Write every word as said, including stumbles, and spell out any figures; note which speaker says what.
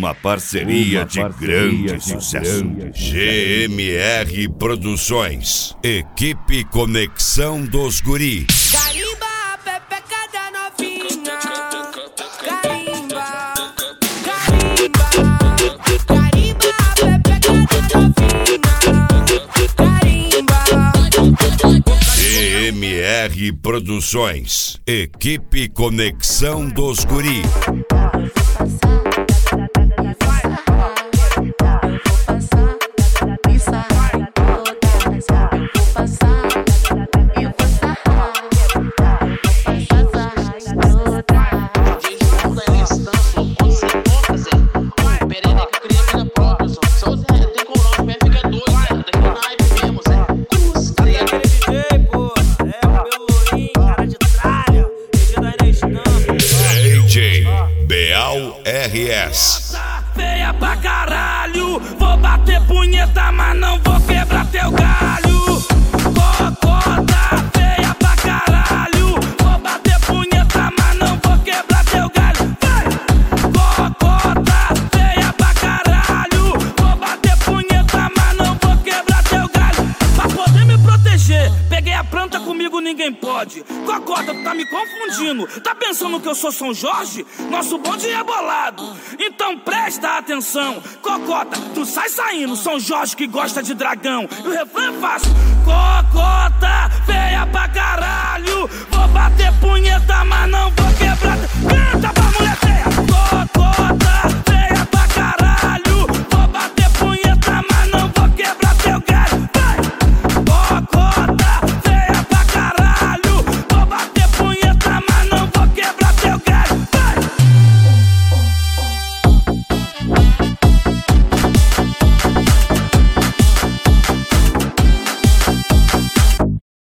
Speaker 1: Uma parceria,
Speaker 2: Uma
Speaker 1: de,
Speaker 2: parceria
Speaker 1: grande
Speaker 2: de
Speaker 1: sucesso.
Speaker 2: grande
Speaker 1: G M R Produções. Equipe Conexão dos Guri.
Speaker 3: Carimba a pepeca da novinha. Carimba, carimba, carimba a pepeca da novinha. Carimba.
Speaker 1: G M R Produções. Equipe Conexão dos Guri. R S.
Speaker 4: Feia pra caralho, vou bater punheta, mas não vou quebrar teu galho. Cocota, feia pra caralho, vou bater punheta, mas não vou quebrar teu galho. Vai! Cocota, feia pra caralho, vou bater punheta, mas não vou quebrar teu galho. Pra poder me proteger, peguei a planta, comigo ninguém pode. Cocota, tu tá me confundindo, tá pensando que eu sou São Jorge? Nosso bonde é bolado, então presta atenção. Cocota, tu sai saindo, São Jorge que gosta de dragão. E o refrão é fácil: Cocota, feia pra caralho, vou bater punheta, mas não vou quebrar